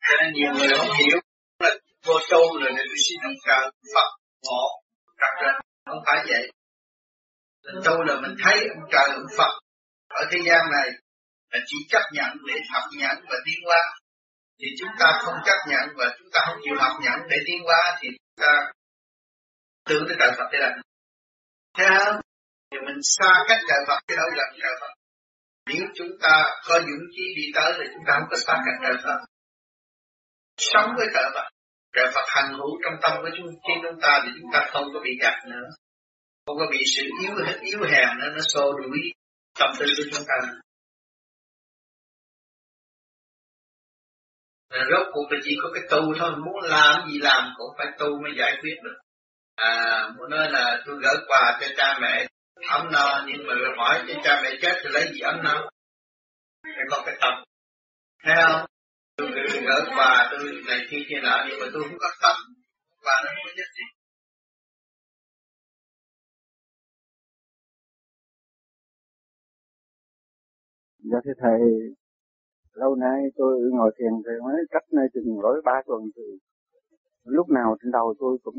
Cho nên nhiều người không hiểu là vô tu rồi để tôi xin ông trời Phật ngộ trật trên, không phải vậy. Tu là mình thấy ông trời ông Phật ở thế gian này là chỉ chấp nhận để học nhận và tiến hóa. Thì chúng ta không chấp nhận và chúng ta không chịu học nhận để tiến hóa thì chúng ta tưởng tới trời Phật để làm. Thấy không? Thì mình xa cách trời Phật chứ đâu gần trời Phật. Nếu chúng ta có dũng khí đi tới thì chúng ta không có xa cách trời Phật. Sống với trời Phật. Trời Phật hành hữu trong tâm của chúng ta thì chúng ta không có bị gạt nữa. Không có bị sự yếu hèn nữa, nó xô đuổi tâm tư của chúng ta. Rốt cuộc là chỉ có cái tu thôi, muốn làm gì làm cũng phải tu mới giải quyết được. Muốn nói là tôi gửi quà cho cha mẹ ấm no, nhưng mà hỏi cho cha mẹ chết thì lấy gì ấm no? Phải có cái tâm, thấy không? Tôi gửi quà tôi này kia nọ, nhưng mà tôi không có tâm, quà nó không có giá trị. Dạ thưa thầy, lâu nay tôi ngồi thiền thì mới cách nay chừng lỗi 3 tuần thì lúc nào trên đầu tôi cũng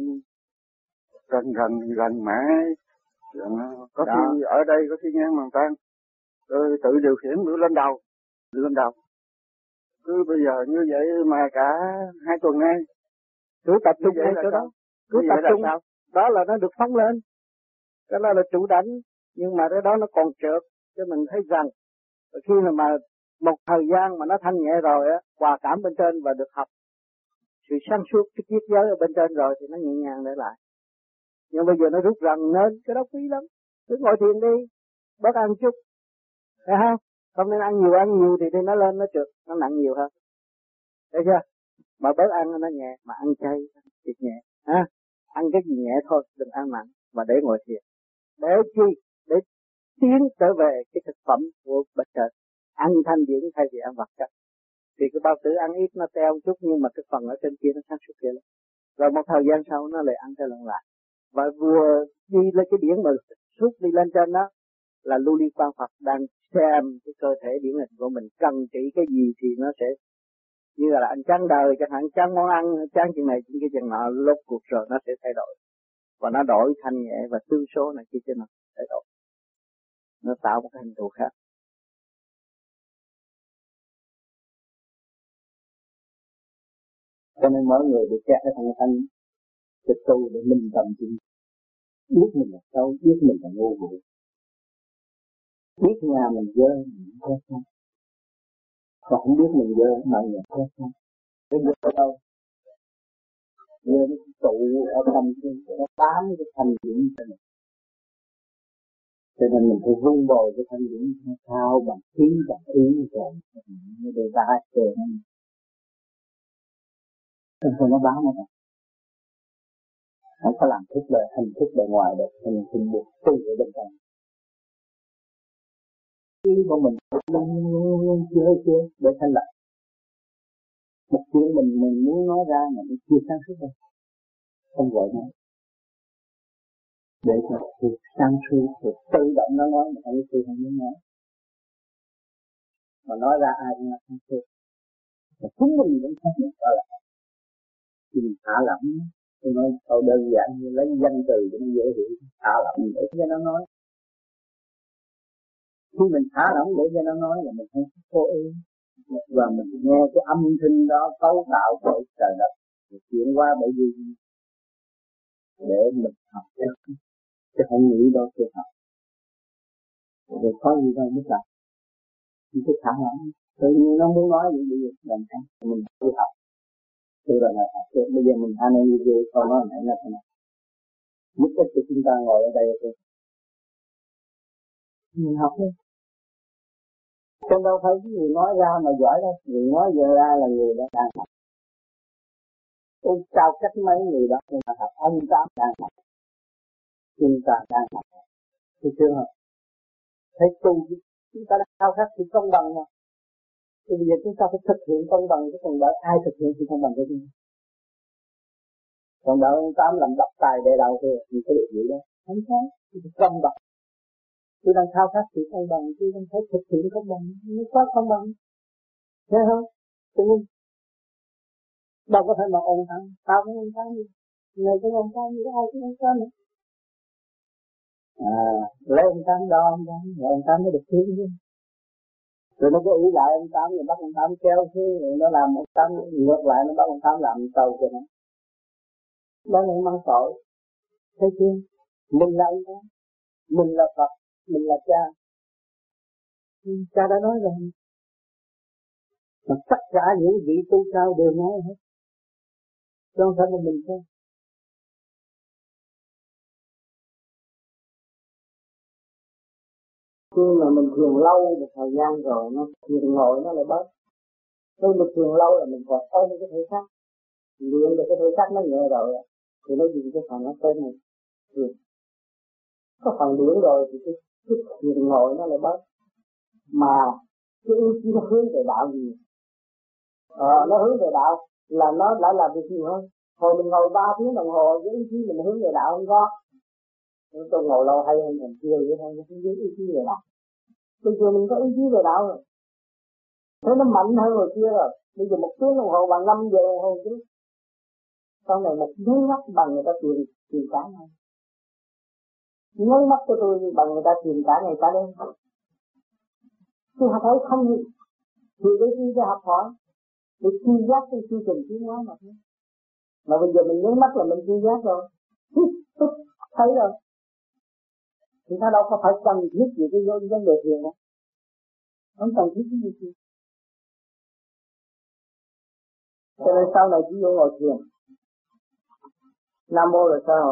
rần mãi. Có khi ở đây, có khi ngang màn tan, tôi tự điều khiển đưa lên đầu. Cứ bây giờ như vậy mà cả 2 tuần nay cứ tập trung ngay chỗ đó, cứ tập trung đó là nó được phóng lên, cái đó là chủ đánh, nhưng mà cái đó nó còn trượt, cho mình thấy rằng khi mà một thời gian mà nó thanh nhẹ rồi á, hòa cảm bên trên và được học sự sáng suốt cái triết giới ở bên trên rồi thì nó nhẹ nhàng để lại. Nhưng bây giờ nó rút rần nên cái đó quý lắm. Cứ ngồi thiền đi, bớt ăn chút, thấy không? Không nên ăn nhiều thì nó lên nó trượt, nó nặng nhiều hơn. Thấy chưa? Mà bớt ăn nó nhẹ, mà ăn chay thịt nhẹ, ha? Ăn cái gì nhẹ thôi, đừng ăn nặng, và để ngồi thiền. Để chi? Để tiến trở về cái thực phẩm của bậc trời, ăn thanh điển thay vì ăn vật chất. Thì cái bao tử ăn ít nó teo chút, nhưng mà cái phần ở trên kia nó sáng suốt kia lắm. Rồi một thời gian sau nó lại ăn cái lần lại. Và vừa đi lên cái điển mà suốt đi lên trên đó là lưu ly quan Phật đang xem cái cơ thể điển hình của mình cần trị cái gì thì nó sẽ như là anh chán đời chẳng hạn, chán món ăn, chán chuyện này chuyện kia chuyện nọ, lúc cuộc rồi nó sẽ thay đổi và nó đổi thanh nhẹ và tương số này kia cho nó thay đổi, nó tạo một cái hình thù khác. Cho nên mỗi người được kẹt ở thằng thanh thực tu để minh tâm chính, biết mình là xấu, biết mình là ngu muội, biết nhà mình dơ mình không sao, còn không biết mình dơ mọi người không sao. Cái dơ ở đâu? Dơ nó tụ ở tâm, nó bám cái thanh điển cho mình. Cho nên mình phải vun bồi cái thanh điển thao bằng khí bằng ý rồi nó để ra trời nó bám nó. Không có làm thức bề, hình thức bề ngoài được, hình được tu ở bên trong. Khi của mình luôn chưa để thanh lặng. Một chuyện mình muốn nói ra mà mình chưa sáng suốt đâu, không gọi nó. Để cho sự sáng suốt, rồi tự động nó nói, mà không có không muốn nói. Mà nói ra ai cũng là sáng suốt. Mà chúng mình cũng không biết gọi là. Thì mình thả lỏng. Tôi nói câu đơn giản như lấy danh từ cho nó dễ hiểu, thả lỏng để cho nó nói. Khi mình thả lỏng để cho nó nói là mình không có cố ý, và mình nghe cái âm thanh đó cấu tạo bởi trời đất, chuyển qua bởi vì để mình học chứ không nghĩ đó chưa học. Rồi có gì đâu mới làm, mình cứ thả lỏng. Tự nhiên nó muốn nói gì làm sao mình cứ học. Tôi là học. Bây giờ mình anh em về con nói này là thế nào. Mục đích của chúng ta ngồi ở đây là mình học thôi. Không đâu phải cái người nói ra mà giỏi đâu. Người nói giờ ra là người đã đang học. Tôi trao cách mấy người đó nhưng mà học. Ông ta đang học. Chúng ta đang học. Thì chưa học. Thấy tu chúng ta đã khao khát sự công bằng mà. Thì bây giờ chúng ta phải thực hiện công bằng. Chứ còn đợi ai thực hiện sự công bằng cho chúng ta. Còn đợi ông Tám làm đập tài để đầu thì mình có được gì đâu. Không có. Công bằng. Tôi đang khao khát sự công bằng. Tôi đang thấy thực hiện công bằng. Nó có công bằng. Thấy không? Cho nên đâu có thể mà ôn than, tao cũng ôn than gì, người cũng ôn than gì, ai cũng ôn than nữa. Lấy ông Tám đo ông Tám, rồi ông Tám mới được thương chứ. Rồi nó có ý lại ông Tám, rồi bắt ông Tám kéo xuống, rồi nó làm ông Tám ngược lại, nó bắt ông Tám làm tàu cho nó. Đó là mang tội. Thấy chưa? Mình là ông Tám, mình là Phật, mình là cha. Cha đã nói rồi. Mà tất cả những vị tu cao đều nói hết. Chứ không phải là mình thôi. Khi mà mình thiền lâu một thời gian rồi, nó thiền ngồi nó lại bớt. Khi mình thiền lâu là mình còn ôm cái thể xác, luyện được cái thể xác nó nhẹ rồi, thì nó dùng cái phần nó tên này thiền. Có phần luyện rồi thì cái thiền ngồi nó lại bớt. Mà cái ý chí nó hướng về đạo gì? Nó hướng về đạo là nó lại làm việc gì hơn. Hồi mình ngồi 3 tiếng đồng hồ với ý chí mình hướng về đạo không có. Tôi ngồi lâu hay hơn thằng kia vậy thôi, nó không biết ý chí về đạo. Bây giờ mình có ý chí về đạo rồi, thế nó mạnh hơn hồi kia rồi. Bây giờ 1 tiếng đồng hồ bằng 5 giờ đồng hồ chứ. Sau này một nháy mắt bằng người ta tiền cả ngày. Nháy mắt cho tôi bằng người ta tiền cả ngày cả đêm. Tôi thấy không gì. Thì để đi ra học hỏi, để chi giác cái chương trình tiến hóa mà thôi. Mà bây giờ mình nháy mắt là mình chi giác rồi. Thấy rồi. Thì ta đâu có phải cần thiết gì cái vấn đề thiền đâu. Không cần thiết cái gì thiền. Cho nên sau này chỉ vô ngồi thiền. Nam mô là sao?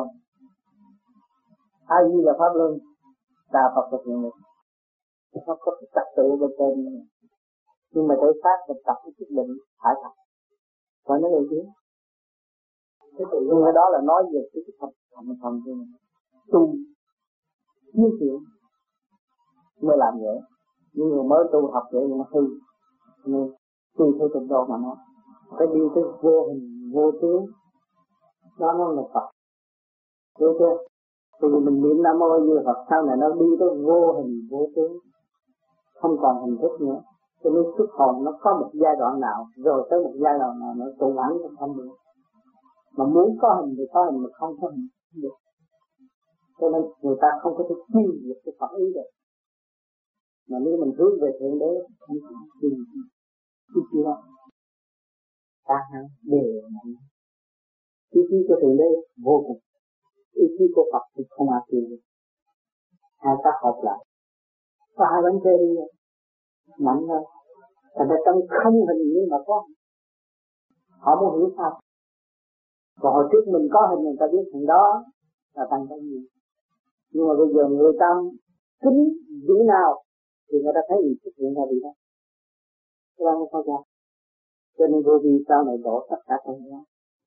A Di là pháp luân, Đà Phật là thiền lực. Nó có cái trật tự bên trên. Nhưng mà thể xác mình tập cái quyết định phải thật. Phải nói điều chứ. Nhưng cái đó là nói về cái thành của mình. Tu chiếu chuyện mới làm vậy. Nhưng người mới tu học vậy thì nó hư. Nhưng tu theo trình độ mà nó phải đi tới vô hình vô tướng. Đó nó là Phật. Hiểu chưa? Thì mình niệm Nam Mô Như Phật, sau này nó đi tới vô hình vô tướng, không còn hình thức nữa. Cho nên xuất hồn nó có một giai đoạn nào, rồi tới một giai đoạn nào nó tụ hẳn nó không được. Mà muốn có hình thì có hình, mà không có hình không được. Cho nên người ta không có thể chuyên được cái phản ý được. Mà nếu mình hướng về Thượng Đế không có chuyên cái gì đó. Ta hẳn đều mạnh. Ý chí của Thượng Đế vô cùng. Ý chí của Phật thì không ai chuyên được. Hai ta hợp lại. Có hai bánh xe đi rồi. Mạnh hơn. Thành ra trong không hình nhưng mà có. Họ muốn hiểu sao. Còn hồi trước mình có hình người ta biết thằng đó là thằng cái gì. Nhưng mà bây giờ người ta kính dữ nào thì người ta thấy mình xuất hiện ra gì đó. Cái đó không có ra. Cho nên vô vi sau này đổ tất cả trong đó.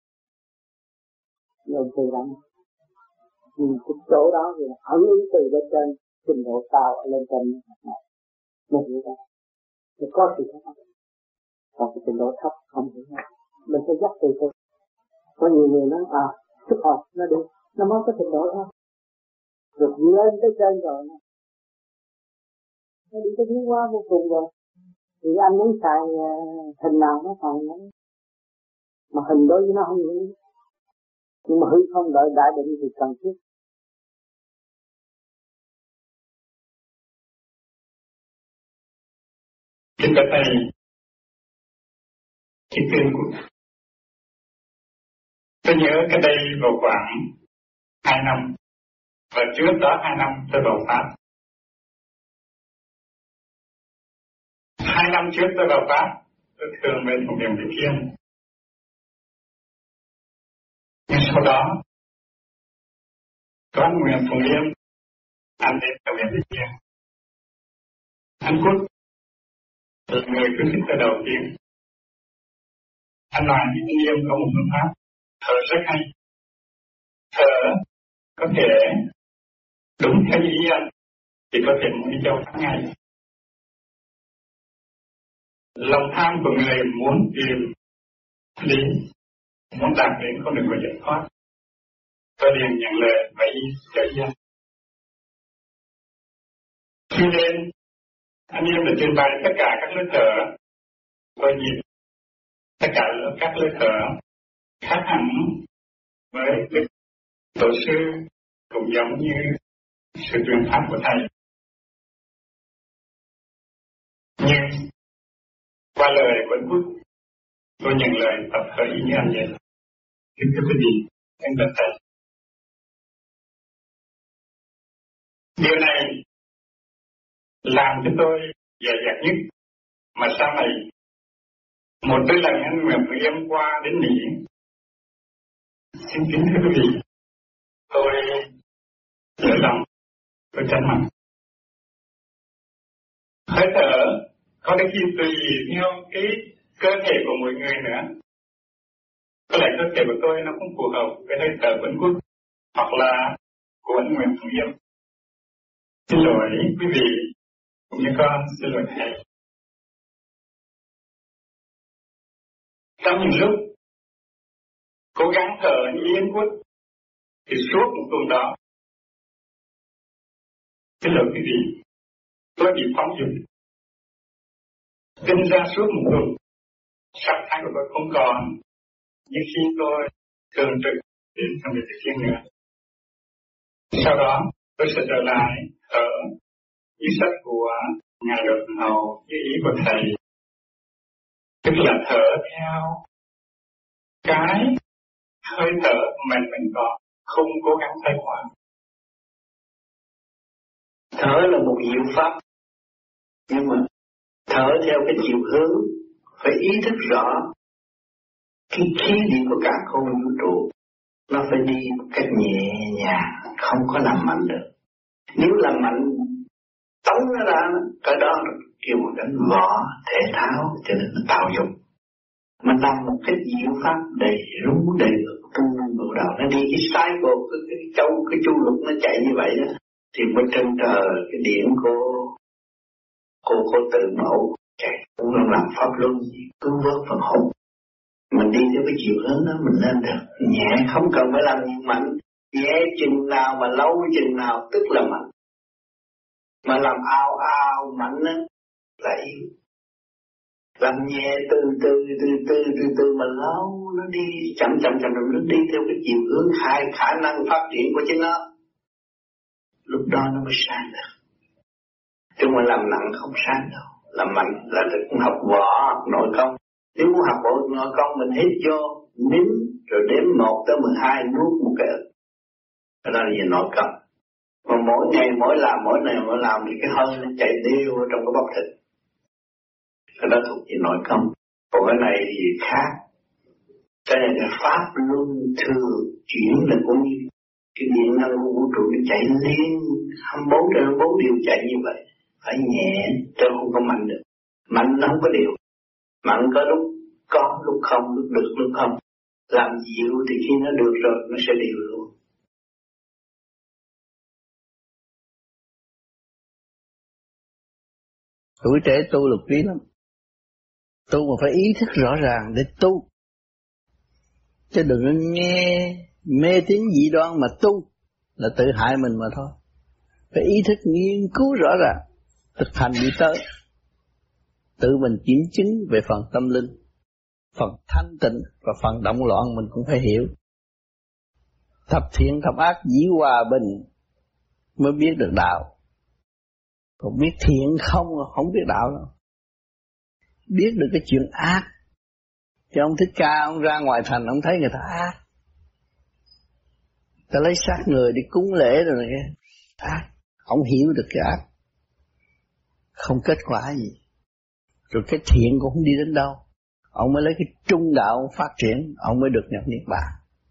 Lên từ đó. Nhưng cái chỗ đó thì là ẩn ý từ bên trên trình độ cao lên trên này. Mình hiểu đó. Thì có sự khác. Còn cái trình độ thấp không hiểu đó. Mình phải dắt từ từ. Có nhiều người nói xuất hồn nó đi, nó mới có trình độ thôi. Được lên tới trên rồi nó đi tới tiến hóa vô cùng rồi. Thì anh muốn xài hình nào nó xài nó. Mà hình đối với nó không hiểu. Nhưng mà hư không đợi đại định thì cần thiết. Kính bạch thầy, kính thưa của tôi nhớ cái đây vào khoảng 2 năm, và trước đó 2 năm tôi vào Pháp. 2 năm trước tôi vào Pháp, tôi thường về thuộc điểm Vị Thiên. Nhưng sau đó, Toán Nguyễn Phùng Liêm, anh đến thuộc điểm Vị Thiên. Anh Cút là người khuyến khích tôi đầu tiên. Anh nói những Liêm có một phương pháp thở rất hay. Thở có thể đúng theo ý anh thì có thể đi châu tháng ngày. Lòng tham của người muốn tìm lý, muốn đạt đến con đường của giải thoát. Tôi liền nhận lời và ý cho ý anh. Khi lên, anh em đã trình bày tất cả các lớp thở, tôi nhìn tất cả các lối thở khác hẳn với tổ sư, cũng giống như sự truyền pháp của thầy. Nhưng qua lời của Quốc, tôi nhận lời tập thở ý như anh vậy. Kính thưa quý vị, anh đặt thầy. Điều này làm cho tôi dè dặt nhất, mà sau này một đôi lần anh Nguyễn Tử Em qua đến Mỹ. Xin kính thưa quý vị, tôi lỡ lòng, tôi tránh mặt. Hơi thở có đôi khi tùy theo cái cơ thể của mỗi người nữa. Có lẽ cơ thể của tôi nó không phù hợp với hơi thở của anh Quốc hoặc là của anh Nguyễn Tử Em. Xin lỗi quý vị cũng như con, xin lỗi thầy. Trong những lúc cố gắng thở như Yên Quốc thì suốt một tuần đó, xin lỗi quý vị, tôi bị phóng dục. Kinh ra suốt một tuần, sắc thái của tôi không còn, nhưng khi tôi thường trực đến trong việc thực hiện nữa. Sau đó tôi sẽ trở lại thở như sách của Ngài Đột Hầu, như ý của thầy, tức là thở theo cái hơi thở mà mình có, không cố gắng thay hóa. Thở là một diệu pháp, nhưng mà thở theo cái chiều hướng phải ý thức rõ cái khí điển của cả không vũ trụ, nó phải đi một cách nhẹ nhàng, không có làm mạnh được. Nếu làm mạnh tống nó ra, cái đó kêu một đánh võ thể thao, cho nên nó tạo dụng. Mình làm một cái diệu pháp đầy rúng đầy tung bộ đầu, nó đi cái sai của cái chu lục nó chạy như vậy đó, thì mới trên trời cái điển cô tự mẫu chạy cũng làm pháp luân cứu vớt phần hồn. Mình đi theo cái chiều hướng đó mình lên được nhẹ, không cần phải làm nhiều mạnh, nhẹ chừng nào mà lâu chừng nào tức là mạnh, mà làm ao mạnh á là yếu. Làm nhẹ từ từ mà lâu nó đi chậm nó đi theo cái chiều hướng khả năng phát triển của chính nó, lúc đó nó mới sáng được. Chứ mà làm nặng không sáng đâu. Làm mạnh là cũng học võ, học nội công. Nếu muốn học nội công mình hít vô, nín rồi đếm 1 tới 12 nuốt một cái ực. Đó là gì nội công. Mà mỗi ngày mỗi làm thì cái hơi nó chạy đều trong cái bắp thịt. Cái đó thuộc về nội công. Còn cái này thì khác. Cái này là pháp luân thường chuyển, là cũng như cái điện năng của vũ trụ nó chạy liên 24/24 điều chạy như vậy. Phải nhẹ, chứ không có mạnh được. Mạnh nó không có điều. Mạnh có lúc có, lúc không, lúc được, lúc không. Làm dịu thì khi nó được rồi, nó sẽ điều luôn. Tuổi trẻ tu là quý lắm. Tu mà phải ý thức rõ ràng để tu. Chứ đừng nghe mê tín dị đoan mà tu là tự hại mình mà thôi. Phải ý thức nghiên cứu rõ ràng, thực hành đi tới. Tự mình kiểm chứng về phần tâm linh, phần thanh tịnh và phần động loạn mình cũng phải hiểu. Thập thiện thập ác dĩ hòa bình mới biết được đạo. Còn biết thiện không biết đạo đâu. Biết được cái chuyện ác. Chứ ông Thích Ca ông ra ngoài thành ông thấy người ta ác. Ta lấy xác người đi cúng lễ rồi này ác. Ông hiểu được cái ác. Không kết quả gì. Rồi cái thiện cũng không đi đến đâu. Ông mới lấy cái trung đạo ông phát triển, ông mới được nhập niết bàn.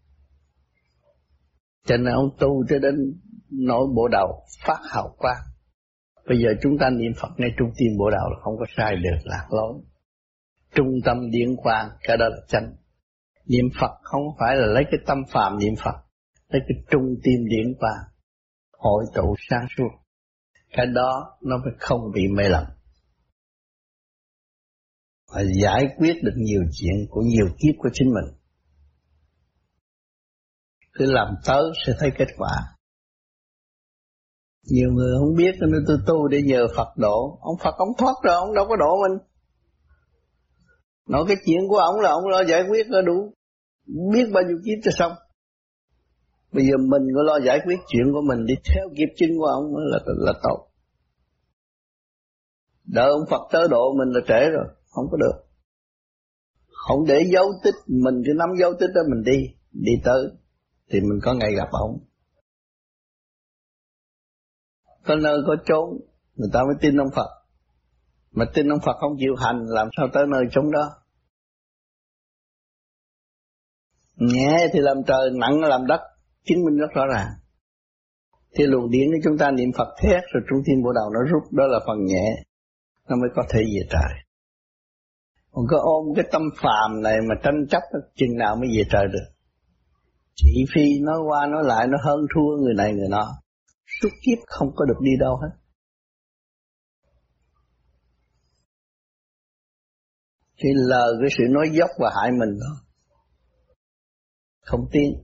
Cho nên ông tu cho đến nỗi bộ đầu phát hào quang. Bây giờ chúng ta niệm Phật ngay trung tâm bộ đầu là không có sai được, lạc lối. Trung tâm điển quang, cái đó là chánh. Niệm Phật không phải là lấy cái tâm phàm niệm Phật, lấy cái trung tim điển quang, hội tụ sáng suốt. Cái đó nó mới không bị mê lầm. Và giải quyết được nhiều chuyện của nhiều kiếp của chính mình. Cứ làm tới sẽ thấy kết quả. Nhiều người không biết nên tôi tu để nhờ Phật độ. Ông Phật ông thoát rồi, ông đâu có độ mình. Nói cái chuyện của ông là ông lo giải quyết là đủ, biết bao nhiêu kiếp cho xong. Bây giờ mình có lo giải quyết chuyện của mình đi theo kiếp chính của ông là tốt. Đợi ông Phật tới độ mình là trễ rồi, không có được. Không để dấu tích, mình cứ nắm dấu tích đó mình đi tới thì mình có ngày gặp ông. Có nơi có chốn người ta mới tin ông Phật. Mà tin ông Phật không chịu hành làm sao tới nơi chốn đó. Nhẹ thì làm trời, nặng làm đất, chứng minh rất rõ ràng. Thì luồng điển của chúng ta niệm Phật thét rồi trung thiên bộ đầu nó rút, đó là phần nhẹ, nó mới có thể về trời. Còn có ôm cái tâm phàm này mà tranh chấp chừng nào mới về trời được. Thị phi nói qua nói lại nó hơn thua người này người nọ, suốt kiếp không có được đi đâu hết. Chỉ lờ cái sự nói dốc và hại mình thôi, không tin.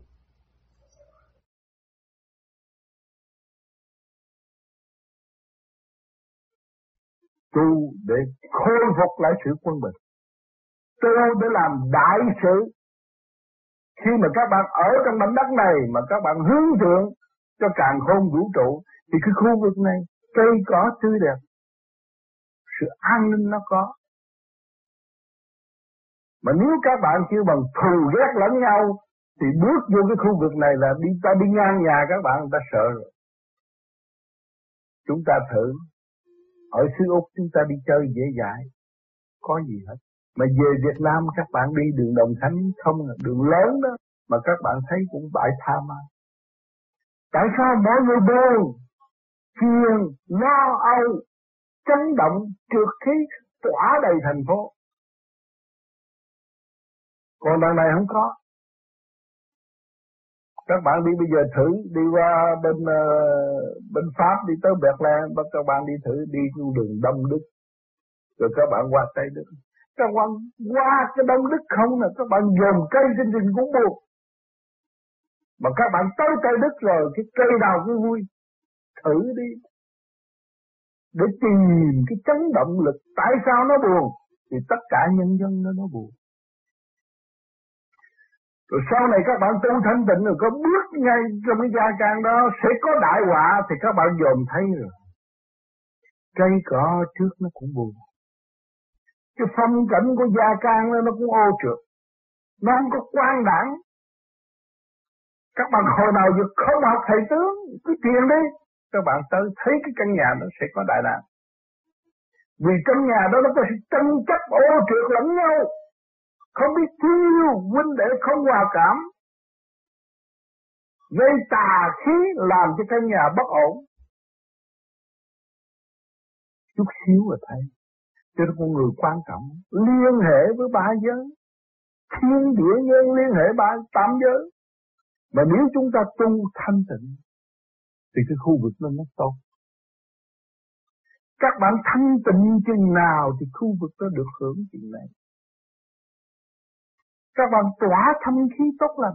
Tu để khôi phục lại sự quân bình, tu để làm đại sự. Khi mà các bạn ở trong mảnh đất này mà các bạn hướng thượng cho càn khôn vũ trụ thì cái khu vực này cây cỏ tươi đẹp, sự an ninh nó có. Mà nếu các bạn kêu bằng thù ghét lẫn nhau thì bước vô cái khu vực này là đi ngang nhà các bạn, người ta sợ rồi. Chúng ta thử ở xứ Úc chúng ta đi chơi dễ dãi, có gì hết. Mà về Việt Nam các bạn đi đường Đồng Khánh không, đường lớn đó mà các bạn thấy cũng bãi tha ma. Tại sao mọi người buồn, phiền, lo âu, chấn động, trượt khí tỏa đầy thành phố? Còn đằng này không có. Các bạn đi bây giờ thử đi qua bên Pháp đi tới Berlin, các bạn đi thử đi đường Đông Đức, rồi các bạn qua Tây Đức. Các bạn qua cái Đông Đức không nè, các bạn dồn cây trên rừng cũng buồn. Mà các bạn tới Tây Đức rồi, cái cây nào cũng vui. Thử đi. Để tìm cái chấn động lực. Tại sao nó buồn? Thì tất cả nhân dân nó buồn. Rồi sau này các bạn tu thanh tịnh rồi có bước ngay trong cái gia can đó sẽ có đại họa thì các bạn dòm thấy rồi. Cây cỏ trước nó cũng buồn. Cái phong cảnh của gia can nó cũng ô trượt. Nó không có quan đẳng. Các bạn hồi nào giờ không học thầy tướng, cứ thiền đi. Các bạn tới thấy cái căn nhà nó sẽ có đại nạn. Vì trong nhà đó nó có sự tranh chấp ô trượt lẫn nhau. Không biết thương huynh đệ không hòa cảm, gây tà khí làm cho căn nhà bất ổn. Chút xíu là thấy. Cho nên con người quan trọng liên hệ với ba giới, thiên địa nhân liên hệ tam giới. Mà nếu chúng ta tu thanh tịnh thì cái khu vực nó tốt. Các bạn thanh tịnh chừng nào thì khu vực nó được hưởng chừng này. Các bạn tỏa thanh khí tốt lành.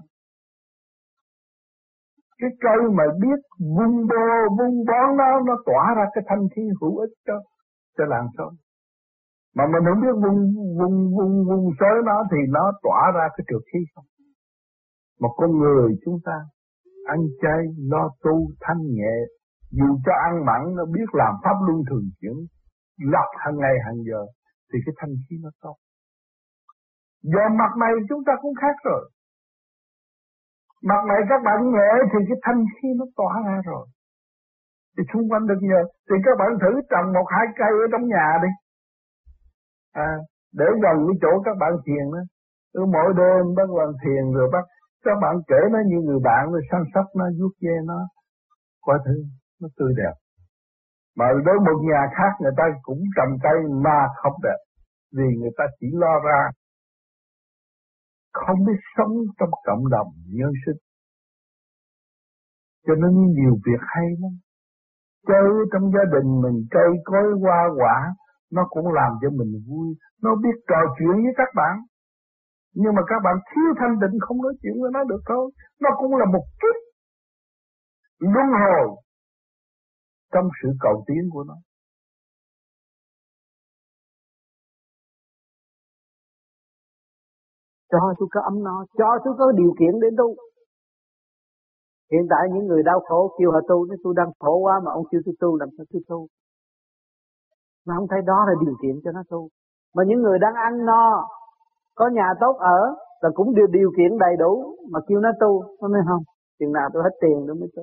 Cái cây mà biết vun bón nó tỏa ra cái thanh khí hữu ích cho làng xóm. Mà mình không biết vun xới nó thì nó tỏa ra cái trượt khí không. Một con người chúng ta ăn chay, lo tu, thanh nhẹ, dù cho ăn mặn nó biết làm pháp luân thường chuyển, lọc hàng ngày hàng giờ thì cái thanh khí nó tốt. Giờ mặt này chúng ta cũng khác rồi. Mặt này các bạn nhẹ thì cái thanh khí nó tỏa ra rồi. Thì xung quanh được nhờ. Thì các bạn thử trồng 1-2 cây ở trong nhà đi. Để gần cái chỗ các bạn thiền đó. Mỗi đêm bắt bạn thiền rồi các bạn kể nó như người bạn rồi săn sóc nó, vuốt ve nó. Coi thử, nó tươi đẹp. Mà đối một nhà khác người ta cũng trồng cây mà không đẹp. Vì người ta chỉ lo ra. Không biết sống trong cộng đồng nhân sinh. Cho nên nhiều việc hay lắm. Chơi trong gia đình mình cây cối hoa quả, nó cũng làm cho mình vui. Nó biết trò chuyện với các bạn. Nhưng mà các bạn thiếu thanh tịnh không nói chuyện với nó được thôi. Nó cũng là một kiếp luân hồi trong sự cầu tiến của nó. cho tôi có ấm no, cho tôi có điều kiện để tu. Hiện tại những người đau khổ kêu họ tu, nếu tôi đang khổ quá mà ông kêu tôi tu, làm sao tôi tu? Mà không thấy đó là điều kiện cho nó tu. Mà những người đang ăn no, có nhà tốt ở, là cũng điều kiện đầy đủ, mà kêu nó tu, nó nói không, chừng nào tôi hết tiền tôi mới tu.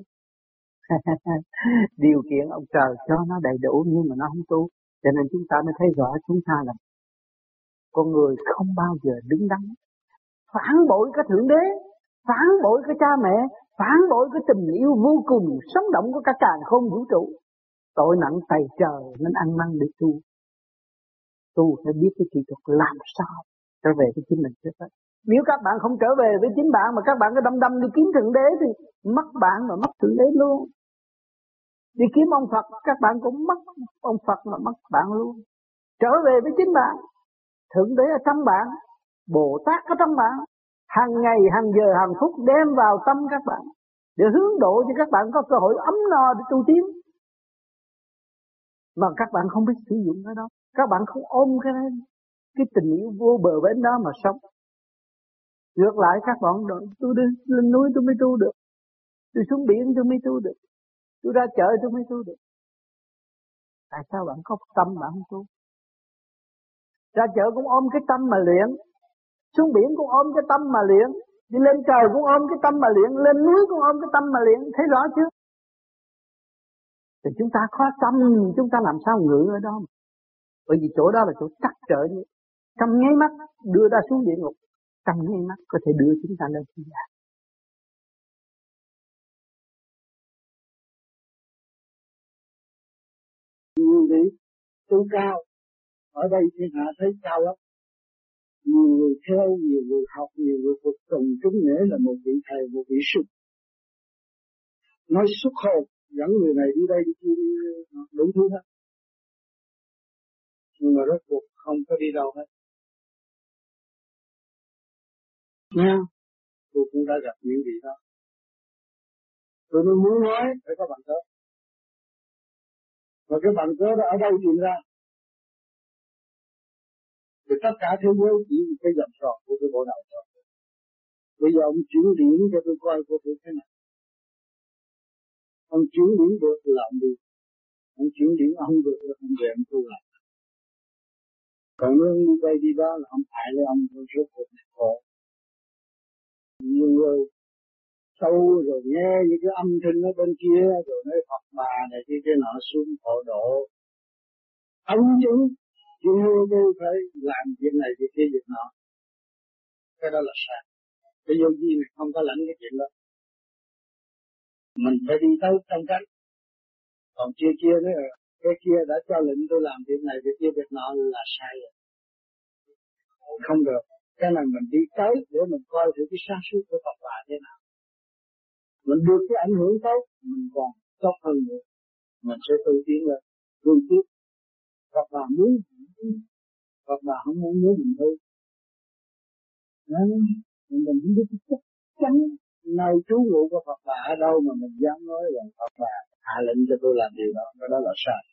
Điều kiện ông trời cho nó đầy đủ nhưng mà nó không tu. Cho nên chúng ta mới thấy rõ chúng ta là con người không bao giờ đứng đắn. Phản bội cái Thượng Đế, phản bội cái cha mẹ, phản bội cái tình yêu vô cùng sống động của cả càn khôn vũ trụ. Tội nặng tày trời nên ăn năn để tu. Tu phải biết cái kỹ thuật làm sao trở về với chính mình trước hết. Nếu các bạn không trở về với chính bạn mà các bạn cứ đâm đi kiếm Thượng Đế thì mất bạn mà mất Thượng Đế luôn. Đi kiếm ông Phật các bạn cũng mất ông Phật mà mất bạn luôn. Trở về với chính bạn. Thượng Đế ở trong bạn, Bồ Tát ở trong bạn, hàng ngày, hàng giờ, hàng phút đem vào tâm các bạn để hướng độ cho các bạn có cơ hội ấm no để tu tiến. Mà các bạn không biết sử dụng cái đó, các bạn không ôm cái tình yêu vô bờ bến đó mà sống. Ngược lại các bạn nói, tôi đi lên núi tôi mới tu được, tôi xuống biển tôi mới tu được, tôi ra chợ tôi mới tu được. Tại sao bạn có tâm bạn không tu? Ra chợ cũng ôm cái tâm mà luyện, xuống biển cũng ôm cái tâm mà luyện, đi lên trời cũng ôm cái tâm mà luyện, lên núi cũng ôm cái tâm mà luyện, thấy rõ chưa? Thì chúng ta khó tâm, chúng ta làm sao ngự ở đó? Bởi vì chỗ đó là chỗ trắc trở như trong nháy mắt đưa ta xuống địa ngục, trong nháy mắt có thể đưa chúng ta lên thiên đàng. Nhiều vị tu cao ở đây thiên hạ thấy cao lắm. Nhiều người theo, nhiều người học, nhiều người phục tùng chúng nghĩa là một vị thầy, một vị sư. Nói xuất hồn dẫn người này đi đây đi kia đi đủ thứ hết. Nhưng mà rốt cuộc không có đi đâu hết. Nha, tôi cũng đã gặp những vị đó. Tôi muốn nói phải có bằng cớ. Và cái bằng cớ đó ở đâu tìm ra? Thì tất cả thế giới chỉ cái dòng tròn của cái bộ đầu thôi. Bây giờ ông chuyển điển cho tôi coi của tôi thế nào. Ông chuyển điển được là ông đi. Ông chuyển điển ông được là ông về ông tu lại. Còn nếu ông đi đây đi đó là ông hại lấy ông rốt cuộc khổ. Nhiều người sâu rồi nghe những cái âm thanh ở bên kia rồi nói Phật bà này kia nọ xuống hộ độ. Ông chứng tôi phải làm việc này việc kia việc nọ. Cái đó là sai. Cái vô vi này không có lãnh cái chuyện đó. Mình phải đi tới trong cánh. Còn kia nữa cái kia đã cho lệnh tôi làm việc này việc kia việc nọ là sai rồi. Không được. Cái này mình đi tới để mình coi thử cái sáng suốt của Phật bà thế nào. Mình được cái ảnh hưởng tốt, mình còn tốt hơn nữa. Mình sẽ tu tiến lên, tu tiếp. Phật bà muốn, Phật bà không muốn mình tu. Nên mình không biết chắc chắn nơi trú ngụ của Phật bà ở đâu mà mình dám nói rằng Phật bà hạ lệnh cho tôi làm điều đó, cái đó là sai.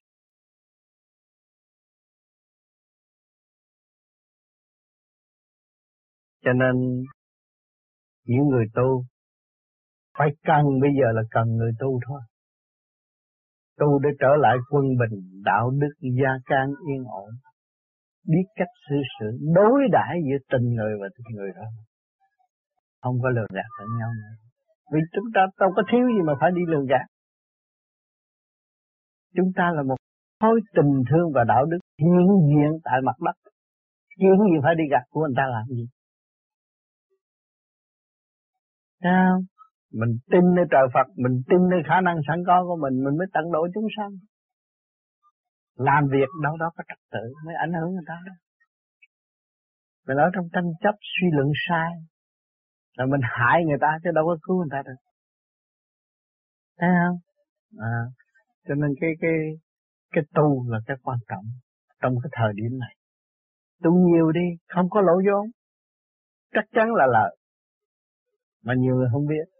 Cho nên những người tu phải cần, bây giờ là cần người tu thôi. Tu để trở lại quân bình, đạo đức, gia can yên ổn, biết cách xử sự, đối đãi giữa tình người và tình người đó. Không có lừa gạt lẫn nhau nữa. Vì chúng ta đâu có thiếu gì mà phải đi lừa gạt. Chúng ta là một khối tình thương và đạo đức hiện diện tại mặt đất. Chuyện gì phải đi gạt của người ta làm gì? Sao? Mình tin nơi trời Phật, mình tin nơi khả năng sẵn có của mình mới tận độ chúng sanh. Làm việc đâu đó có trật tự mới ảnh hưởng người ta. Mình ở trong tranh chấp suy luận sai, là mình hại người ta chứ đâu có cứu người ta được. Thấy không? Cho nên cái tu là cái quan trọng trong cái thời điểm này. Tu nhiều đi, không có lỗ vốn, chắc chắn là lợi. Mà nhiều người không biết.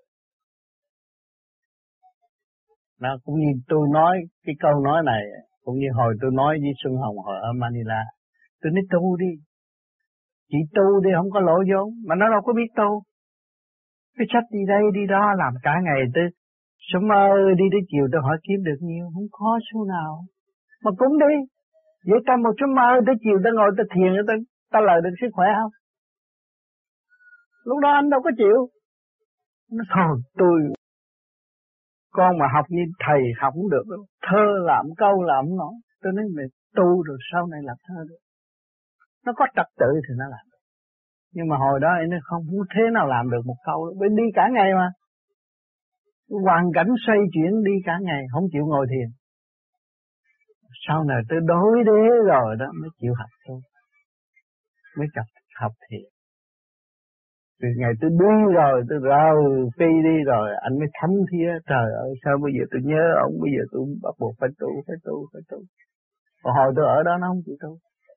Nó cũng như tôi nói cái câu nói này, cũng như hồi tôi nói với Xuân Hồng hồi ở Manila. Tôi nói tu đi. Chị tu đi không có lỗ vốn, mà nó đâu có biết tu. Cái sách đi đây đi đó làm cả ngày tới sớm mơ đi tới chiều tôi hỏi kiếm được nhiều, không có số nào. Mà cũng đi, vậy ta một sớm mơ tới chiều ta ngồi ta thiền ta lời được sức khỏe không? Lúc đó anh đâu có chịu. Nó thôi tôi con mà học như thầy học cũng được đâu. Thơ làm câu làm không nổi. Tôi nói mày tu rồi sau này làm thơ được. Nó có trật tự thì nó làm được. Nhưng mà hồi đó nó không thế nào làm được một câu. Bởi đi cả ngày mà. Hoàn cảnh xoay chuyển đi cả ngày không chịu ngồi thiền. Sau này tôi đối đế rồi đó mới chịu học thôi. Mới học thiền. Từ ngày tôi đi rồi, tôi rời phi đi rồi, anh mới thấm thía, trời ơi, sao bây giờ tôi nhớ ông, bây giờ tôi bắt buộc phải tu. Còn hồi tôi ở đó nó không chịu tu.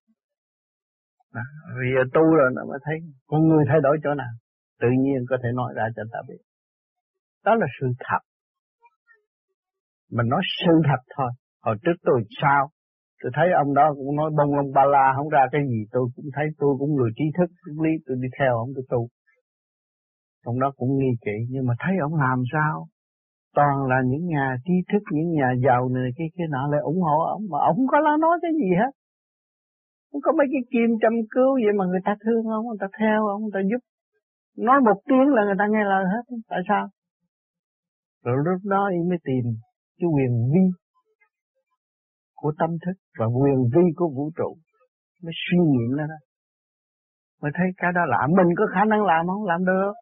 Vì giờ tu rồi nó mới thấy, con người thay đổi chỗ nào, tự nhiên có thể nói ra cho ta biết. Đó là sự thật. Mình nói sự thật thôi. Hồi trước tôi sao? Tôi thấy ông đó cũng nói bông lông ba la, không ra cái gì, tôi cũng thấy tôi cũng người trí thức, lý tôi đi theo ông tôi tu. Ông đó cũng nghi kỵ, nhưng mà thấy ông làm sao? Toàn là những nhà trí thức, những nhà giàu này cái nọ lại ủng hộ ông, mà ông không có nói cái gì hết. Không có mấy cái kim châm cứu vậy mà người ta thương ông, người ta theo ông, người ta giúp. Nói một tiếng là người ta nghe lời hết, tại sao? Rồi lúc đó em mới tìm cái quyền vi của tâm thức và quyền vi của vũ trụ, mới suy nghiệm nó đó. Mới thấy cái đó là mình có khả năng làm không? Làm được.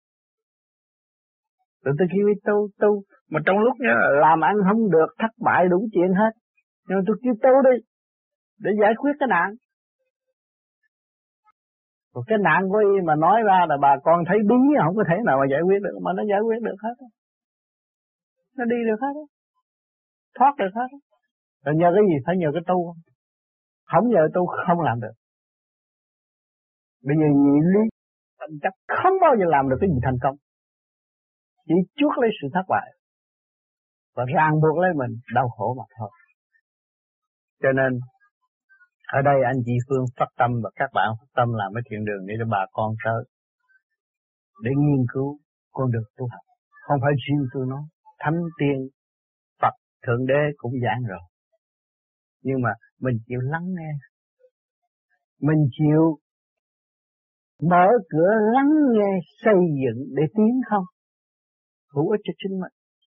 Rồi tôi kêu tu, mà trong lúc đó làm ăn không được, thất bại đủ chuyện hết. Nhưng mà tôi kêu tu đi, để giải quyết cái nạn. Rồi cái nạn của y mà nói ra là bà con thấy bí, không có thể nào mà giải quyết được, mà nó giải quyết được hết. Nó đi được hết, thoát được hết. Rồi nhờ cái gì? Phải nhờ cái tu không? Không nhờ tu không làm được. Bây giờ nhị lý tâm chấp không bao giờ làm được cái gì thành công. Chỉ chuốc lấy sự thất bại và ràng buộc lấy mình đau khổ mà thôi. Cho nên ở đây anh chị Phương phát tâm và các bạn phát tâm làm cái thiện đường để cho bà con tới, để nghiên cứu con đường tu học. Không phải riêng tôi nói, Thánh Tiên, Phật, Thượng Đế cũng giảng rồi. Nhưng mà mình chịu lắng nghe, mình chịu mở cửa lắng nghe xây dựng để tiến không? Hữu ích cho chính mình.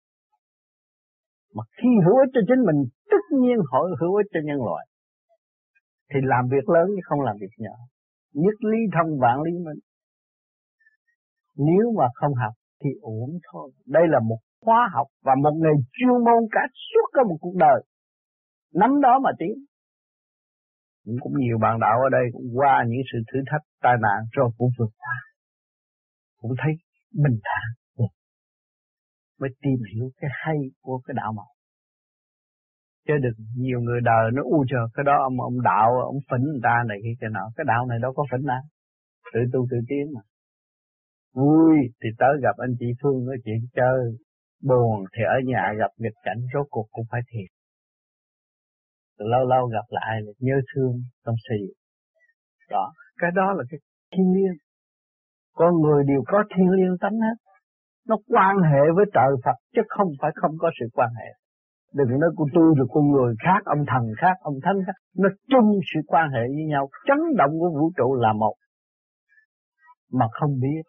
Mà khi hữu ích cho chính mình, tất nhiên hội hữu ích cho nhân loại. Thì làm việc lớn chứ không làm việc nhỏ. Nhất lý thông vạn lý minh. Nếu mà không học thì uổng thôi. Đây là một khóa học và một nghề chuyên môn cả suốt cả một cuộc đời. Nắm đó mà tiến. Cũng nhiều bạn đạo ở đây cũng qua những sự thử thách, tai nạn rồi cũng vượt qua. Cũng thấy bình thản. Mới tìm hiểu cái hay của cái đạo màu. Chứ đừng nhiều người đời nó trời cái đó ông đạo, ông phỉnh người ta này cái nọ. Cái đạo này đâu có phỉnh nào. Tự tu tự tiến mà. Vui thì tới gặp anh chị Phương nói chuyện chơi. Buồn thì ở nhà gặp nghịch cảnh rốt cuộc cũng phải thiệt. Lâu lâu gặp lại nhớ thương tâm sự. Đó, cái đó là cái thiên liêng. Con người đều có thiên liêng tánh hết. Nó quan hệ với trời Phật chứ không phải không có sự quan hệ. Đừng nói của tôi rồi con người khác, ông thần khác, ông thánh khác. Nó chung sự quan hệ với nhau. Chấn động của vũ trụ là một. Mà không biết.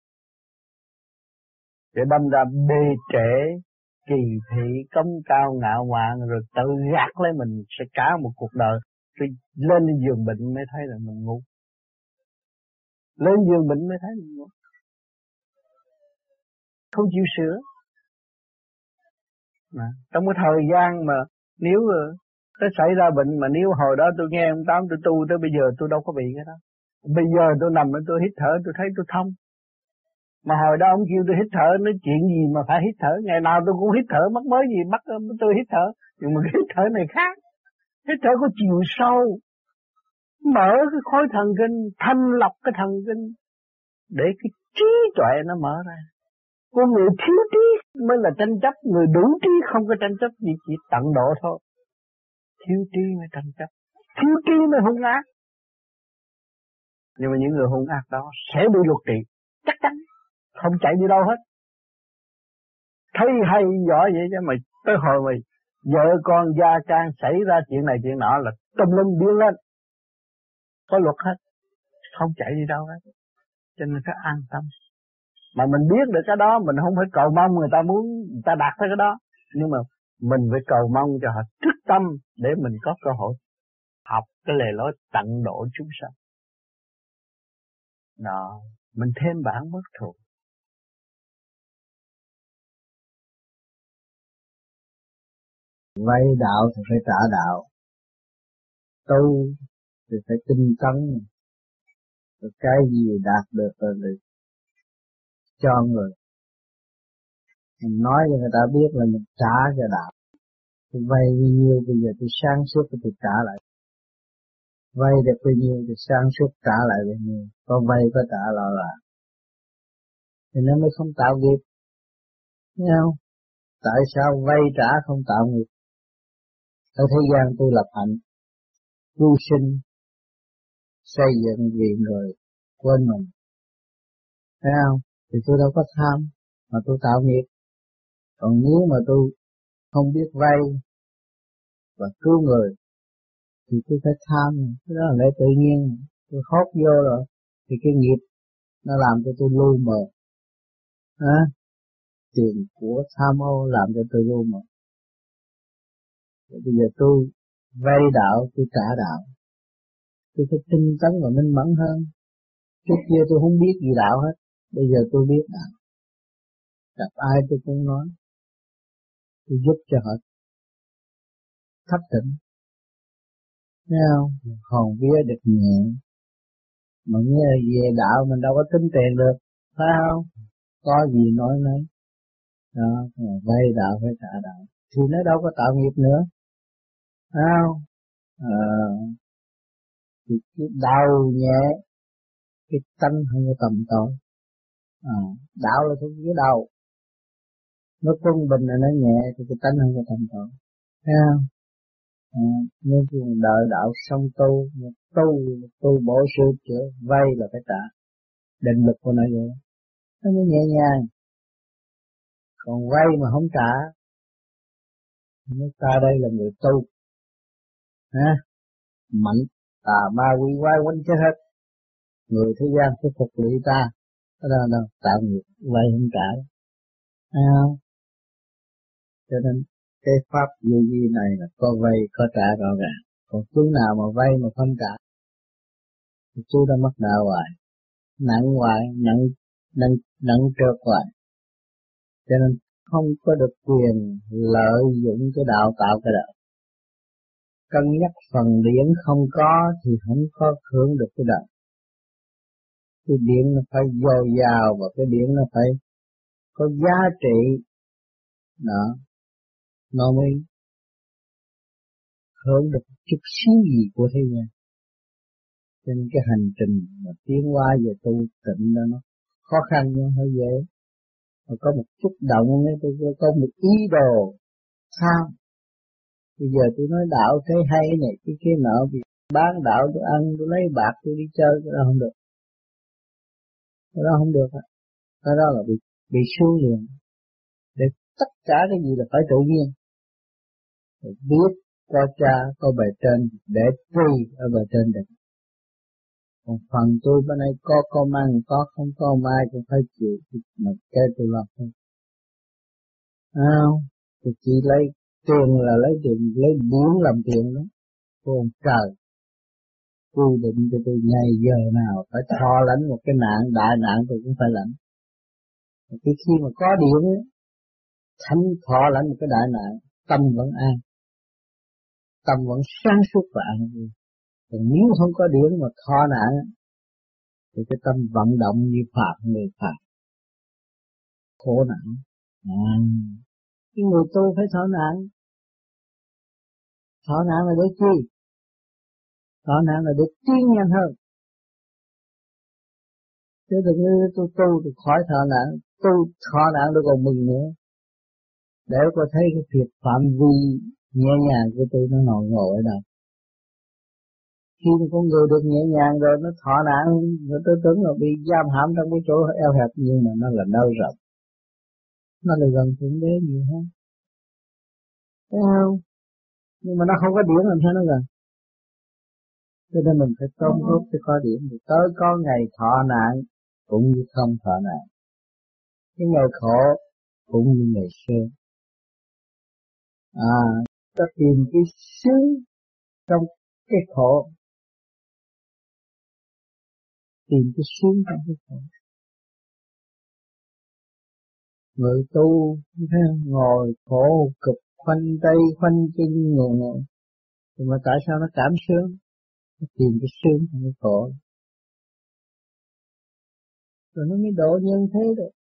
Để đâm ra bê trễ, kỳ thị, công cao ngạo mạn rồi tự gạt lấy mình sẽ cả một cuộc đời. Rồi lên giường bệnh mới thấy là mình ngu. Lên giường bệnh mới thấy mình ngu. Không chịu sửa. Trong cái thời gian mà nếu nó xảy ra bệnh mà nếu hồi đó tôi nghe ông Tám tôi tu tới bây giờ tôi đâu có bị cái đó. Bây giờ tôi nằm tôi hít thở tôi thấy tôi thông. Mà hồi đó ông kêu tôi hít thở nói chuyện gì mà phải hít thở. Ngày nào tôi cũng hít thở mắc mới gì bắt tôi hít thở. Nhưng mà cái hít thở này khác. Hít thở có chiều sâu. Mở cái khối thần kinh, thanh lọc cái thần kinh. Để cái trí tuệ nó mở ra. Con người thiếu trí mới là tranh chấp, người đủ trí không có tranh chấp gì, chỉ tận độ thôi. Thiếu trí mới tranh chấp, thiếu trí mới hung ác. Nhưng mà những người hung ác đó sẽ bị luật trị, chắc chắn, không chạy đi đâu hết. Thấy hay giỏi vậy chứ mà tới hồi mà vợ con gia can xảy ra chuyện này chuyện nọ là tâm linh điên lên. Có luật hết, không chạy đi đâu hết. Cho nên phải an tâm. Mà mình biết được cái đó, mình không phải cầu mong người ta muốn người ta đạt tới cái đó. Nhưng mà mình phải cầu mong cho họ thức tâm để mình có cơ hội học cái lề lối tận độ chúng sanh. Đó, mình thêm bản bất thù. Vay đạo thì phải trả đạo, tu thì phải tinh tấn, rồi cái gì đạt được rồi cho người. Mình nói cho người ta biết là mình trả cho đạo. Tôi vay bao nhiêu bây giờ tôi sáng suốt tôi trả lại. Vay được bao nhiêu thì sáng suốt trả lại bao nhiêu. Có vay có trả là thì nó mới không tạo nghiệp. Thấy không? Tại sao vay trả không tạo nghiệp? Ở thế gian tôi lập hạnh, tu sinh, xây dựng vì người quên mình. Thấy không? Thì tôi đâu có tham mà tôi tạo nghiệp. Còn nếu mà tôi không biết vay và cứu người thì tôi phải tham. Cái đó là lẽ tự nhiên. Tôi hốt vô rồi thì cái nghiệp nó làm cho tôi lu mờ. Tiền của tham ô làm cho tôi lu mờ. Bây giờ tôi vay đạo, tôi trả đạo. Tôi phải tinh tấn và minh mẫn hơn. Trước kia tôi không biết gì đạo hết. Bây giờ tôi biết đạo. Gặp ai tôi cũng nói. Tôi giúp cho họ thất tỉnh. Thấy không? Hồn vía được nhẹ. Mà nghe về đạo mình đâu có tính tiền được. Phải không? Có gì nói nấy. Đó, vay đạo phải trả đạo. Thì nó đâu có tạo nghiệp nữa. Phải không? Thì cái đau nhẹ, cái tánh không có tầm tội. Đạo là thuộc cái đầu. Nó quân bình là nó nhẹ thì cái tánh không có tầm tội. Thấy không? Nên đợi đạo xong tu bổ sửa chữa, vay là phải trả. Định lực của nó vậy. Nó mới nhẹ nhàng. Còn vay mà không trả, ta đây là người tu. Mạnh, tà ma quỷ quái quanh chết hết. Người thế gian phải phục lụy ta. Đó là tạo nghiệp, vay không trả. Thấy không? Cho nên cái pháp vô vi này là có vay có trả rõ ràng. Còn chú nào mà vay mà không trả thì chú đã mắc nợ hoài, nặng hoài, nặng trượt hoài. Cho nên không có được quyền lợi dụng cái đạo tạo cái đạo. Cân nhắc phần điển không có thì không có hưởng được cái đạo. Cái điển nó phải dồi dào và cái điển nó phải có giá trị. Đó, nó mới hưởng được chút xíu gì của thế gian. Trên cái hành trình mà tiến hóa về tu tịnh đó nó khó khăn nhưng hơi dễ. Mà có một chút động ấy, tôi có một ý đồ tham. Bây giờ tôi nói đạo thấy hay này, cái kia nọ, vì bán đạo tôi ăn, tôi lấy bạc tôi đi chơi, cái đó không được. Cái đó không được á. Cái đó là bị xuống liền. Để tất cả cái gì là phải tự nhiên. Để biết có cha, có bề trên, để tùy ở bề trên được. Còn phần tôi bên này có mang, có không có mai cũng phải chịu, mà cái tôi làm thôi. Không, tôi chỉ lấy tiền là lấy điển làm tiền đó. Còn trời, quy định cho tôi ngày giờ nào phải thọ lãnh một cái nạn, đại nạn tôi cũng phải lãnh. Cái khi mà có điển, thánh thọ lãnh một cái đại nạn, tâm vẫn an, tâm vẫn sáng suốt và an vui. Còn nếu không có điển mà thọ nạn, thì cái tâm vận động như phạt người phạt, khổ nạn. Cái người tu phải thọ nạn. Thọ nạn là để chi? Thọ nạn là để tiến nhanh hơn. Chứ đừng như tôi tu thì khỏi thọ nạn, tu thọ nạn tôi còn mừng nữa. Để có thấy cái việc phạm vi nhẹ nhàng của tôi nó ngồi ở đâu. Khi mà con người được nhẹ nhàng rồi nó thọ nạn, nó tư tưởng là bị giam hãm trong cái chỗ eo hẹp, nhưng mà nó là nơi rộng, nó là gần thượng đế nhiều hơn, thấy không? Nhưng mà nó không có điển làm sao nó gần. Cho nên mình phải tôn tốt cho có điển, thì tới có ngày thọ nạn cũng như không thọ nạn, cái ngày khổ cũng như ngày sướng. Ta tìm cái sướng trong cái khổ, tìm cái sướng trong cái khổ. Người tu thấy ngồi khổ cực, khoanh tay khoanh chân ngồi, nhưng mà tại sao nó cảm sướng? Nó tìm cái sướng trong cái khổ, rồi nó mới độ nhân thế được.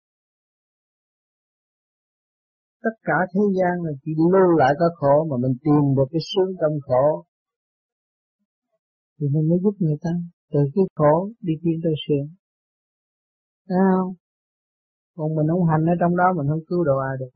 Tất cả thế gian là chỉ lưu lại có khổ, mà mình tìm được cái sướng trong khổ thì mình mới giúp người ta từ cái khổ đi tiến tới sướng. Thấy không? Còn mình không hành ở trong đó mình không cứu độ ai được.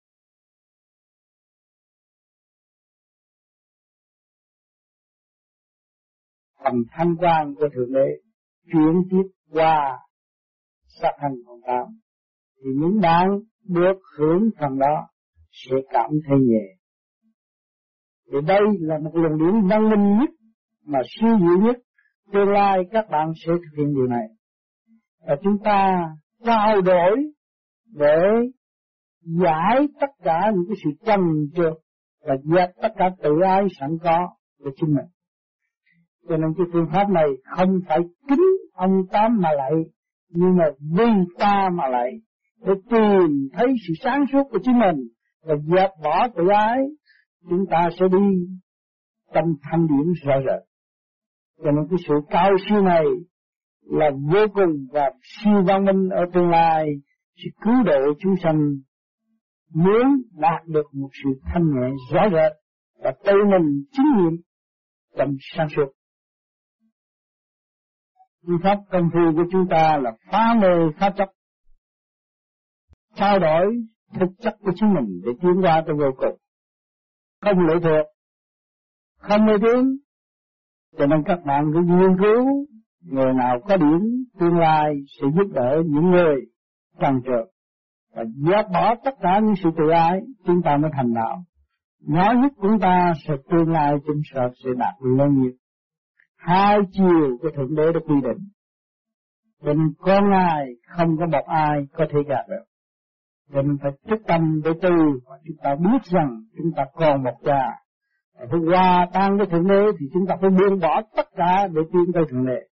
Phần thanh quan của Thượng Đế chuyển tiếp qua sát hành còn tám, thì những bạn được hưởng phần đó sẽ cảm thấy nhẹ. Thì đây là một luồng điển văn minh nhất mà siêu diệu nhất, tương lai các bạn sẽ thực hiện điều này. Và chúng ta trao đổi để giải tất cả những cái sự trần trượt và dẹp tất cả tự ái sẵn có của chính mình. Cho nên cái phương pháp này không phải kính ông Tám mà lại, nhưng mà vì ta mà lại, để tìm thấy sự sáng suốt của chính mình và dẹp bỏ tự ái, chúng ta sẽ đi tâm thanh điển rõ rệt. Cho nên cái sự cao siêu này là vô cùng và siêu văn minh ở tương lai sẽ cứu độ chúng sanh, muốn đạt được một sự thanh nhẹ rõ rệt và tự mình chứng nghiệm trong sáng suốt. Phương pháp công phu của chúng ta là phá mê phá chấp, trao đổi thực chất của chính mình để tiến qua tới vô cùng, không lệ thuộc, không mê tín. Cho nên các bạn cứ nghiên cứu, người nào có điển tương lai sẽ giúp đỡ những người trần trượt và dẹp bỏ tất cả những sự tự ái, chúng ta mới thành đạo. Nhỏ nhất chúng ta sẽ tương lai chúng sẽ đạt lên nhiều. Hai chiều của Thượng Đế đã quy định, cho nên con ai không có một ai có thể gạt được. Cho nên phải thức tâm để tu, và chúng ta biết rằng chúng ta còn một cha. Phải hòa tan với Thượng Đế thì chúng ta phải buông bỏ tất cả để tiến tới Thượng Đế.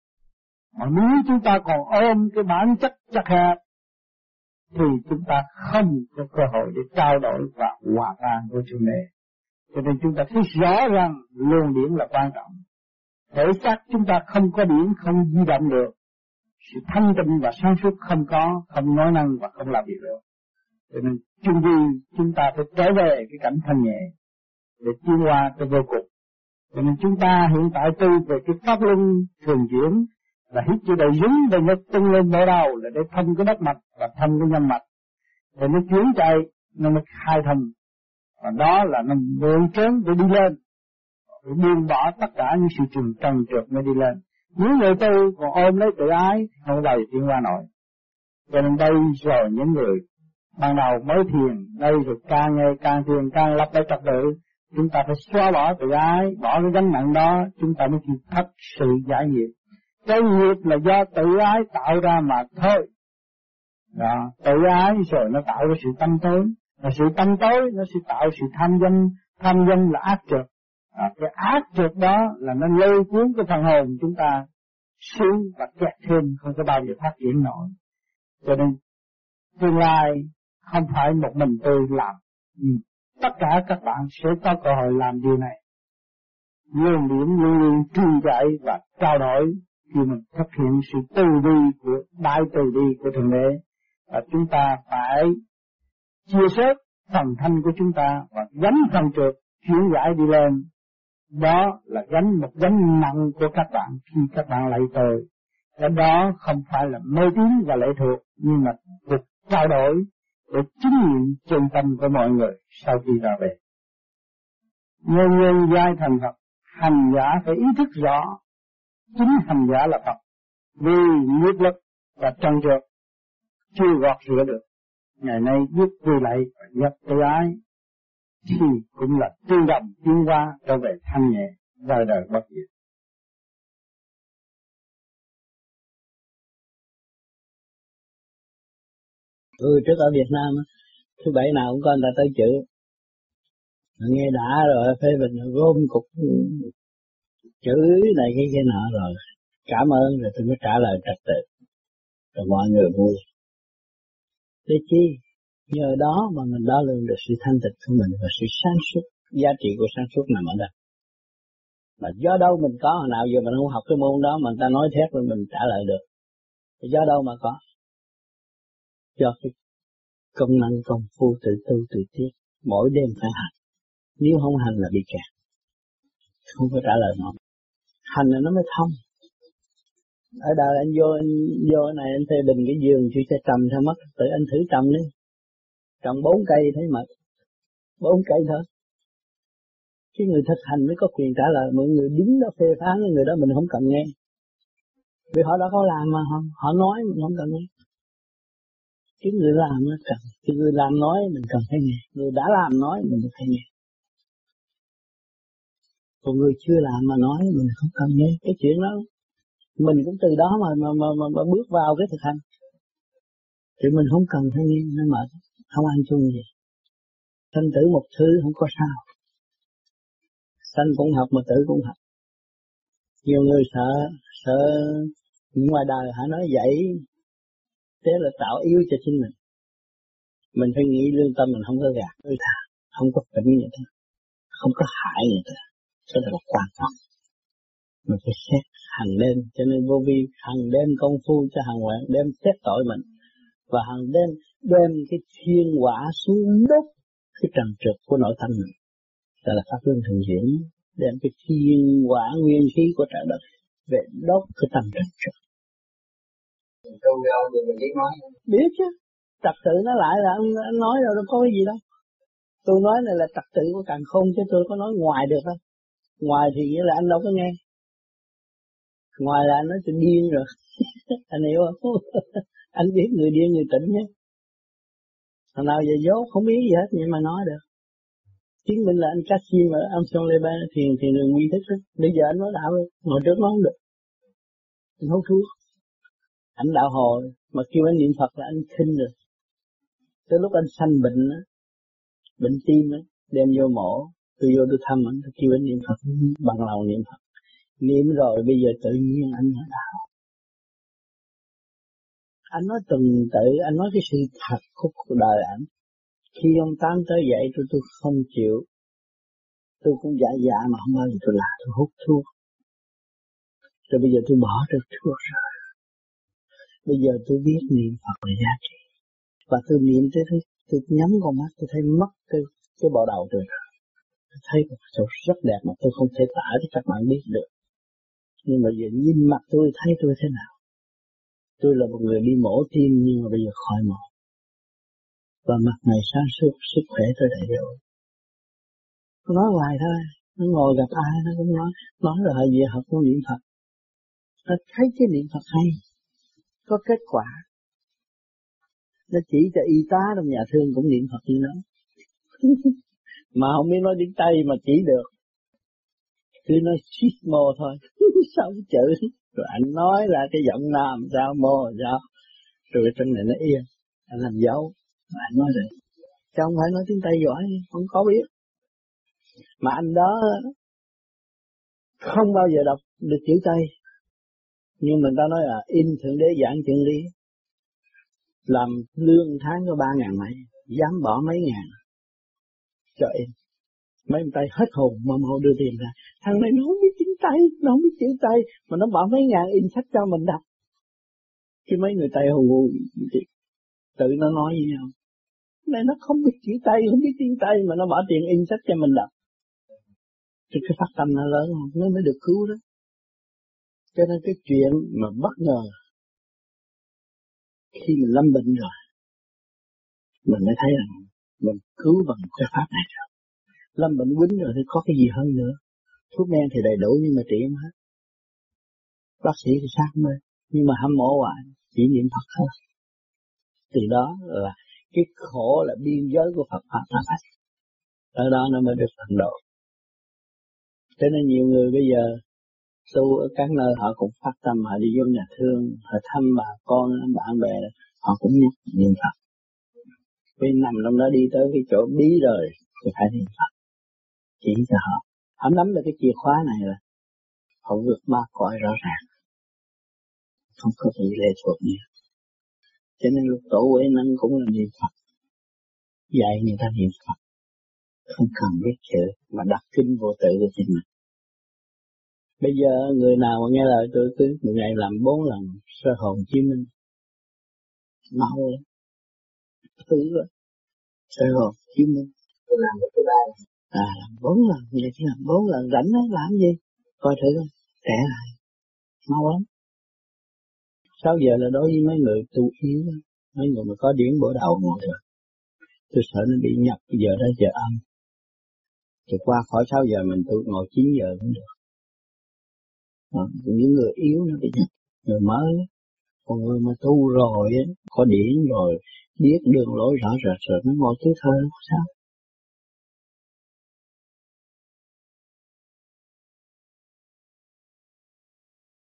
Mà nếu chúng ta còn ôm cái bản chất chặt hẹp thì chúng ta không có cơ hội để trao đổi và hòa tan với Thượng Đế. Cho nên chúng ta thấy rõ rằng luồng điển là quan trọng. Thể xác chúng ta không có điển không di động được, sự thanh tịnh và sáng suốt không có, không nói năng và không làm việc được. Cho nên chung quy chúng ta phải trở về cái cảnh thanh nhẹ để tiến qua tới vô cùng. Cho nên chúng ta hiện tại tu về cái pháp luân thường chuyển là hít cho đầy dính và nó tung lên bộ đầu là để thông cái đất mạch và thông cái nhân mạch. Rồi nó chuyển chạy, nó mới khai thông. Và đó là nó mượn trớn để đi lên. Để buông bỏ tất cả những sự trần trượt mới đi lên. Nếu người tu còn ôm lấy tự ái thì không bao giờ tiến qua nổi. Cho nên đây rồi những người ban đầu mới thiền, đây rồi càng ngày càng thiền, càng lập lại trật tự, chúng ta phải xóa bỏ tự ái, bỏ cái gánh nặng đó, chúng ta mới chịu thật sự giải nghiệp. Cái nghiệp là do tự ái tạo ra mà thôi. Đó, tự ái rồi nó tạo ra sự tâm tối, và sự tâm tối nó sẽ tạo sự tham danh là ác trượt. Cái ác trượt đó là nó lôi cuốn cái phần hồn chúng ta xuống và kẹt thêm, không có bao giờ phát triển nổi. Cho nên tương lai không phải một mình tôi làm, tất cả các bạn sẽ có cơ hội làm điều này. Luồng điển luôn luôn truyền dạy và trao đổi khi mình thực hiện sự từ bi của đại từ bi của Thượng Đế, và chúng ta phải chia sớt phần thanh của chúng ta và gánh phần trượt chuyển giải đi lên. Đó là một gánh nặng của các bạn khi các bạn lạy tôi. Cái đó không phải là mê tín và lệ thuộc, nhưng mà cuộc trao đổi để chứng nghiệm chân tâm của mọi người sau khi ra về. Nhân giai thành Phật hành giả phải ý thức rõ chính hành giả là Phật, vì nghiệp lực và trần trượt chưa gọt rửa được. Ngày nay biết quy lại và nhập tự ái thì cũng là tương đồng tiến hóa trở về thanh nhẹ đời đời bất diệt. Trước ở Việt Nam thứ bảy nào cũng có người ta tới chữ, nghe đã rồi phê bình gom cục chữ này cái nọ rồi cảm ơn rồi tôi mới trả lời trật tự rồi mọi người vui. Để chi? Nhờ đó mà mình đo lường được sự thanh tịnh của mình và sự sáng suốt, giá trị của sáng suốt nằm ở đây. Mà do đâu mình có, hồi nào giờ mình không học cái môn đó mà người ta nói thét rồi mình trả lời được. Thì do đâu mà có? Do cái công năng công phu tự tu tự tiết, mỗi đêm phải hành. Nếu không hành là bị kẹt, không có trả lời nó. Hành là nó mới thông. Ở đời anh vô này anh phê bình cái giường chứ sẽ trầm theo mắt, tự anh thử trầm đi. Trồng 4 cây thấy mệt, 4 cây thôi. Cái người thực hành mới có quyền trả lời, mọi người đứng đó phê phán người đó mình không cần nghe. Vì họ đã có làm mà họ nói mình không cần nghe. Cái người làm nó cần, cái người làm nói mình cần phải nghe, người đã làm nói mình phải nghe. Còn người chưa làm mà nói mình không cần nghe. Cái chuyện đó mình cũng từ đó mà bước vào cái thực hành. Thì mình không cần phải nghe, nó mệt, không ăn chung gì. Sanh tử một thứ không có sao. Sanh cũng học mà tử cũng học. Nhiều người sợ ngoài đời họ nói vậy, thế là tạo yếu cho chính mình. Mình phải nghĩ lương tâm mình không có gạt người ta, không có phỉnh người ta, không có hại người ta. Đó là quan trọng. Mình phải xét hàng đêm, cho nên vô vi hàng đêm công phu cho hàng nguyện, đêm xét tội mình. Và hàng đêm đem cái thiên hỏa xuống đốt cái trần trượt của nội tâm mình. Đó là pháp luân thường diễn, đem cái thiên hỏa nguyên khí của trời đất về đốt cái trần trượt. Câu đâu thì mình biết nói. Biết chứ, trật tự nó lại là anh nói rồi, đâu có cái gì đâu. Tôi nói này là trật tự của càn khôn chứ tôi có nói ngoài được không? Ngoài thì nghĩa là anh đâu có nghe. Ngoài là anh nói tôi điên rồi. Anh hiểu không? Anh biết người điên người tỉnh nhé. Thằng nào giờ dốt không biết gì hết nhưng mà nói được. Chứng minh là anh Cassim ở Amson Leba thì người nguy thức đó. Bây giờ anh nói đạo rồi, ngồi trước nói không được. Anh hút thuốc. Anh đạo hồi mà kêu anh niệm Phật là anh khinh rồi. Tới lúc anh sanh bệnh á, bệnh tim á, đem vô mổ, tôi vô tôi thăm anh, tôi kêu anh niệm Phật bằng lòng niệm Phật. Niệm rồi bây giờ tự nhiên anh nói đạo. Anh nói từng tự, anh nói cái sự thật của cuộc đời anh. Khi ông Tám tới vậy tôi không chịu. Tôi cũng dạ mà không bao giờ tôi làm, tôi hút thuốc. Rồi bây giờ tôi bỏ được thuốc rồi. Bây giờ tôi biết niệm Phật là giá trị. Và tôi niệm tới tôi nhắm con mắt, tôi thấy mất cái bộ đầu tôi. Tôi thấy một chỗ rất đẹp mà tôi không thể tả cho các bạn biết được. Nhưng mà giờ nhìn mặt tôi thấy tôi thế nào. Tôi là một người đi mổ tim nhưng mà bây giờ khỏi mổ. Và mặt này sáng suốt, sức khỏe tôi đầy đủ. Tôi nói hoài thôi, nó ngồi gặp ai nó cũng nói rồi về học con niệm Phật. Nó thấy cái niệm Phật hay, có kết quả. Nó chỉ cho y tá trong nhà thương cũng niệm Phật như đó. Mà không biết nói tiếng Tây mà chỉ được. Cứ nói mô thôi, sao chữ. Rồi anh nói là cái giọng nam sao mô sao. Rồi trong này nó yên, anh làm dấu. Mà anh nói rồi. Chứ không phải nói tiếng Tây giỏi, không có biết. Mà anh đó không bao giờ đọc được chữ Tây. Nhưng mình ta nói là in Thượng Đế giảng chân lý. Làm lương tháng có 3.000 mấy, dám bỏ mấy ngàn cho in. Mấy ông Tây hết hồn mà mau đưa tiền ra. Thằng này nó không biết chữ Tây, nó không biết chữ Tây, mà nó bỏ mấy ngàn in sách cho mình đọc. Chứ mấy người Tây hồn tự nó nói với nhau. Này nó không biết chữ Tây, không biết tiếng Tây mà nó bỏ tiền in sách cho mình đọc. Thì cái phát tâm nó lớn không, nó mới được cứu đó. Cho nên cái chuyện mà bất ngờ khi mình lâm bệnh rồi, mình mới thấy rằng mình cứu bằng cái pháp này rồi. Lâm bệnh quýnh rồi thì có cái gì hơn nữa. Thuốc men thì đầy đủ nhưng mà trị không hết. Bác sĩ thì sát mê, nhưng mà hâm mộ hoài, chỉ niệm Phật thôi. Từ đó là cái khổ là biên giới của Phật Pháp Thánh. Ở đó nó mới được thành độ. Cho nên nhiều người bây giờ tu ở các nơi họ cũng phát tâm, họ đi vô nhà thương, họ thăm bà con, bạn bè, họ cũng niệm Phật. Vì nằm trong đó đi tới cái chỗ bí rồi thì phải niệm Phật. Chỉ cho họ. Họ nắm được cái chìa khóa này là họ vượt ma cõi rõ ràng. Không có bị lệ thuộc nhiều. Cho nên lúc tổ Huệ Năng cũng là niệm Phật. Dạy người ta niệm Phật. Không cần biết chữ mà đọc kinh vô tự của chính mình. Bây giờ người nào mà nghe lời tôi cứ một ngày làm 4 lần sơ hồn Chí Minh. Mau lắm. Thứ lắm. Sơ hồn Chí Minh. Tôi làm được cái bài. Làm 4 lần. Vậy thì làm 4 lần rảnh đó làm gì? Coi thử coi. Trẻ lại. Mau lắm. 6 giờ là đối với mấy người tu yếu. Mấy người mà có điển bổ đầu ngồi rồi. Tôi sợ nó bị nhập giờ đó giờ âm. Thì qua khỏi 6 giờ mình tu ngồi 9 giờ cũng được. Những người yếu nó bị nhập. Người mới. Còn người mà tu rồi, có điển rồi, biết đường lối rõ rệt rồi, nó ngồi thứ thơ sao?